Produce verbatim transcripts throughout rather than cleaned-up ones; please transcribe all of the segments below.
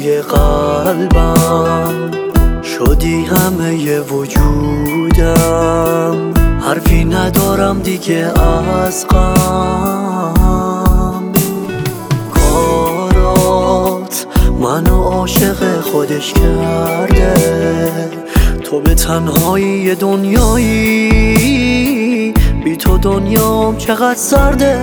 توی قلبم، شدی همه وجودم. حرفی ندارم دیگه از غم. کارات منو عاشق خودش کرده، تو به تنهایی دنیایی، بی تو دنیام چقدر سرده.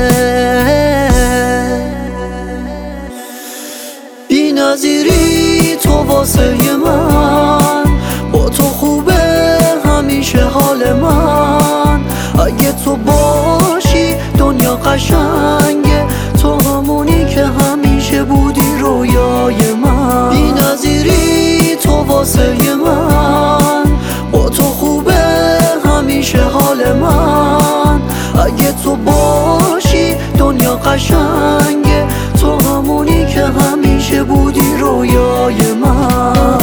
بی نظیری تو واسه من، با تو خوبه همیشه حال من. اگه تو باشی دنیا قشنگه، تو همونی که همیشه بودی رویای من. بی نظیری تو واسه من، با تو خوبه همیشه حال من. اگه تو باشی دنیا قشنگه، تو همونی که همیشه بودی رویای من.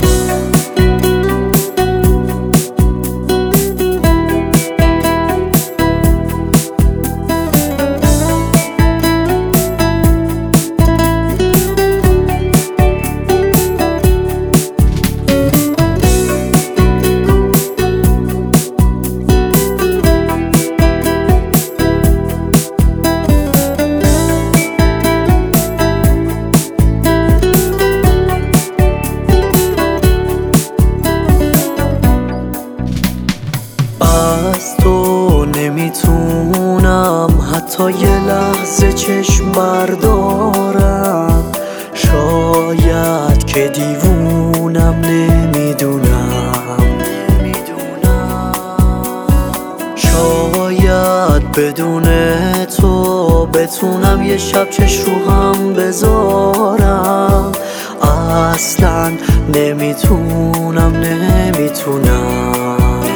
از تو نمیتونم حتی یه لحظه چشم بردارم. شاید که دیوونم، نمیدونم شاید بدون تو بتونم یه شب چش رو هم بذارم. اصلا نمیتونم نمیتونم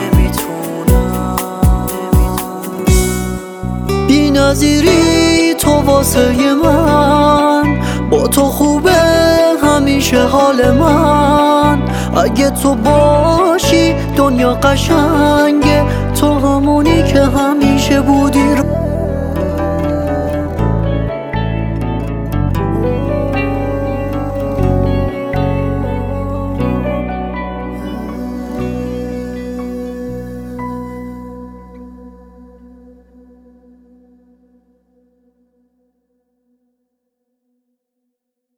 بی نظیری تو واسه من، با تو خوبه همیشه حال من. اگه تو باشی دنیا قشنگه، تو همونی که همیشه بودی.